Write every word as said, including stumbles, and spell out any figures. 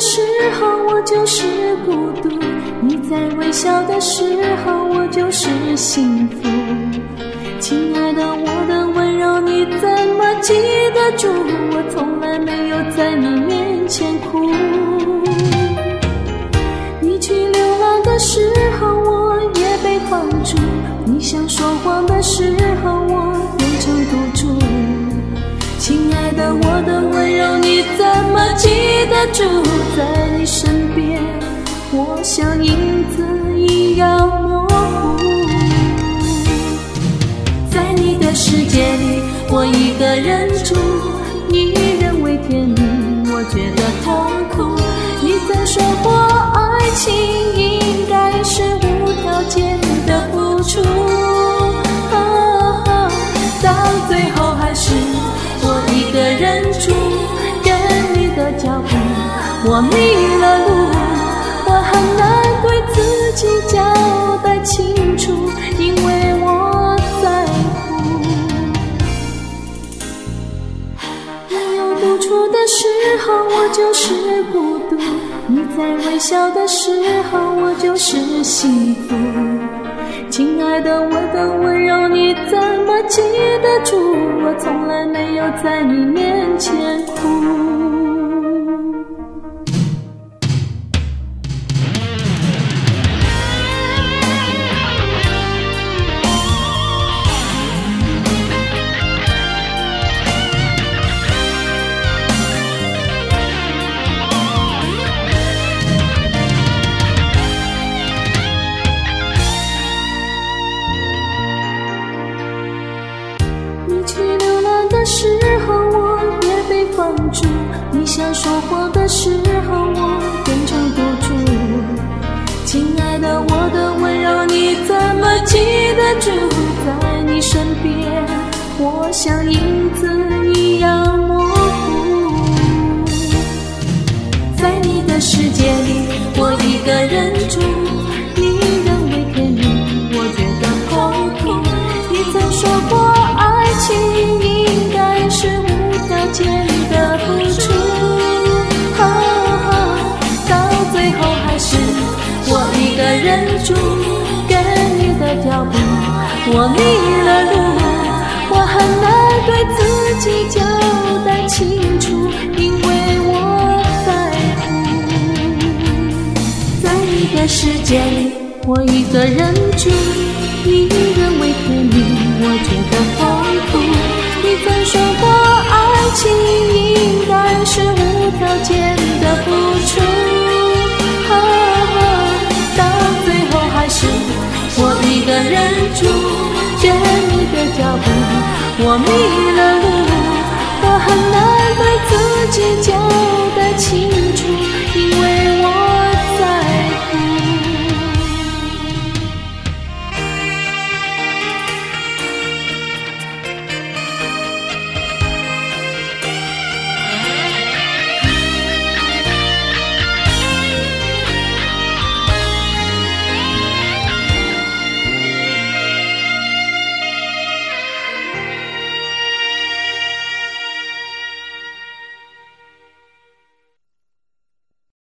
时候，我就是孤独；你在微笑的时候，我就是幸福。亲爱的，我的温柔你怎么记得住？我从来没有在你面前哭。你去流浪的时候，我也被放逐；你想说谎的时候，我变成赌注。亲爱的，我的温柔你怎么记得住？在你身边，我像影子一样模糊。在你的世界里，我一个人住，你认为甜蜜，我觉得痛苦。你曾说过爱情应该是无条件的付出，啊，到最后还是我一个人住，跟你的脚步我迷了路。我很难对自己交代清楚，因为我在乎。你有独处的时候，我就是孤独；你在微笑的时候，我就是幸福。亲爱的，我的温柔你怎么记得住？我从来没有在你面前哭。你去流浪的时候，我也被放逐；你想说谎的时候，我变成赌注。亲爱的，我的温柔你怎么记得住？在你身边，我像影子一样模糊。在你的世界里，我一个人住，你认为甜蜜，我觉得痛苦。你曾说过爱情应该是无条件的付出，啊啊，到最后还是我一个人住，跟你的脚步我迷了路。我很难对自己交代清楚，因为我在乎。在你的世界里，我一个人住，你认为甜蜜，我觉得痛苦。你曾说过